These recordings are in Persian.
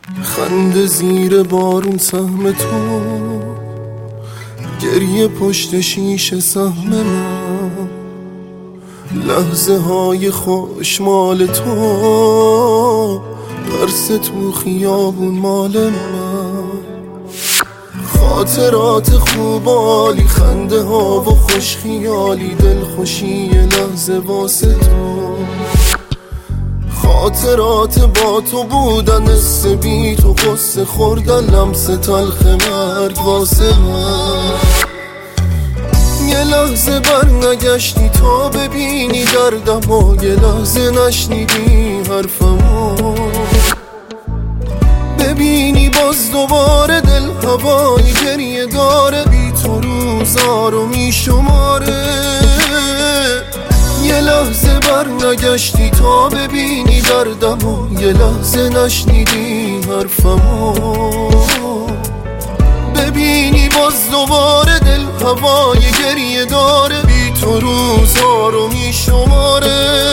خنده زیر بارون سهم تو، گریه پشت شیشه سهم من، لحظه های خوش مال تو، ترس تو خیابون مال من. خاطرات خوب عالی، خنده ها و خوش خیالی، دلخوشی لحظه واسه تو. خاطرات با تو بودن، حس بی تو، غصه خوردن، لمس تلخ مرگ واسه من. یه لحظه بر نگشتی تا ببینی دردم و یه لحظه نشنیدی حرفمو، ببینی باز دوباره دل هوای گریه داره، بی تو روزا رو میشماره. یه لحظه بر نگشتی تا ببینی دردم و یه لحظه نشنیدی حرفمو، ببینی باز دوباره دل هوای گریه داره، بی تو روزها رو میشماره.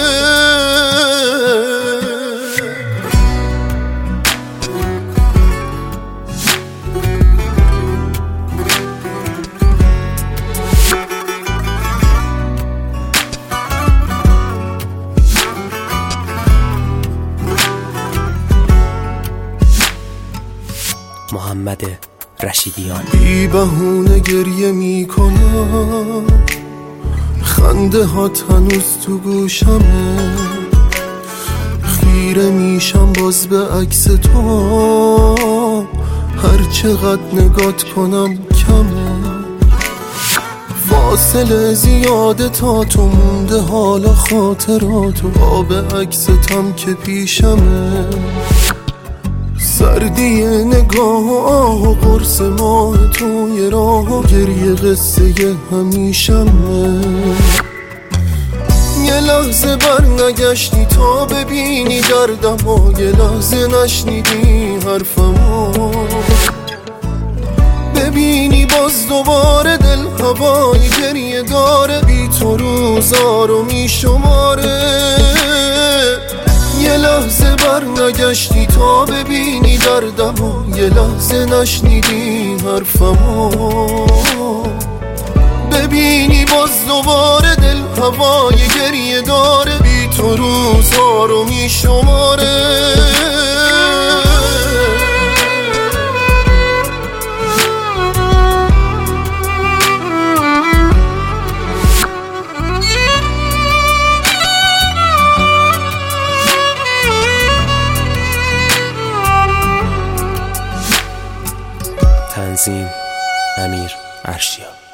محمد رشیدیان. بی بهونه گریه میکنم، خنده هات هنوز تو گوشمه، خیره میشم باز به عکس تو، هر چقدر نگات کنم کمه. فاصله زیاده تا تو مونده، حالا خاطراتو آب عکستم که پیشمه. سردی نگاه و آه و قرص ماه توی راه و گریه قصه همیشمه. یه لحظه بر نگشتی تا ببینی دردم و یه لحظه نشنیدی حرفمو، ببینی باز دوباره دل هوای گریه داره، بی تو روزا رو میشماره. یه لحظه بر نگشتی تا ببینی دردم و یه لحظه نشنیدی حرفمو، ببینی باز دوباره دل هوای گریه داره، بی تو روزها رو میشماره. تنظیم امیر ارشیا.